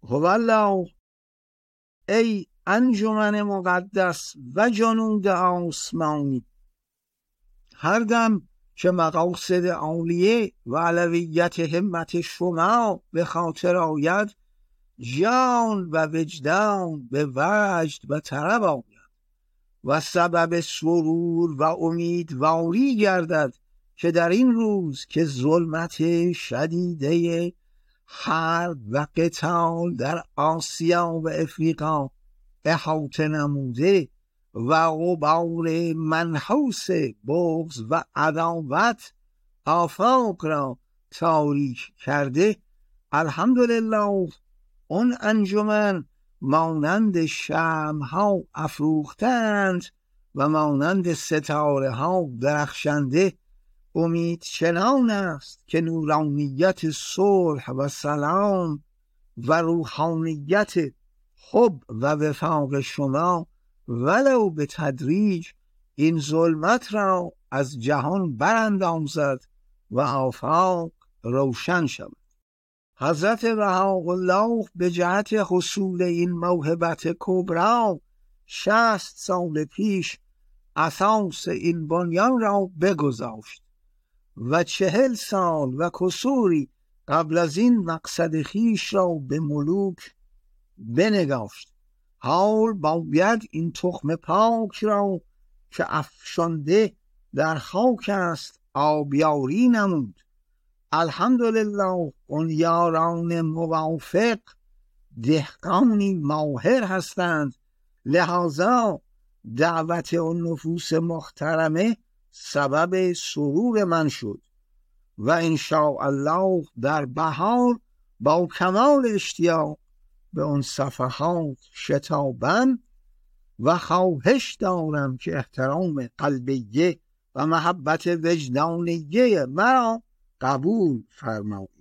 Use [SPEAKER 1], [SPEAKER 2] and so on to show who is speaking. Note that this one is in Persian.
[SPEAKER 1] هوالله، ای انجمن مقدس و جنود آسمانی، هر دم که مقاصد عالیه و علویت همت شما به خاطر آید، جان و وجدان به وجد و طرب آید و سبب سرور و امیدواری گردد که در این روز که ظلمت شدیده حرب و قتال در آسیا و افریقا احاطه نموده و غبار منحوس بغض و عداوت آفاق را تاریک کرده، الحمدلله اون انجمن مانند شمع‌ها افروختند و مانند ستاره ها درخشنده. امید چنان است که نورانیت صلح و سلام و روحانیت حب و وفاق شما ولو به تدریج این ظلمت را از جهان براندازد و آفاق روشن شود. حضرت بهاءالله به جهت حصول این موهبت کبرا 60 سال پیش اساس این بنیان را بگذاشت و 40 سال و کسوری قبل از این مقصد خیش را به ملوک بنگاشت. حال باید این تخم پاک را که افشانده در خاک است آبیاری نمود. الحمدلله اون یاران موافق دهقانی ماهر هستند، لذا دعوت اون نفوس محترمه سبب سرور من شد و انشاءالله در بهار با کمال اشتیاق به اون صفحات شتابم و خواهش دارم که احترام قلبیه و محبت وجدانیه مرا قبول فرمایید.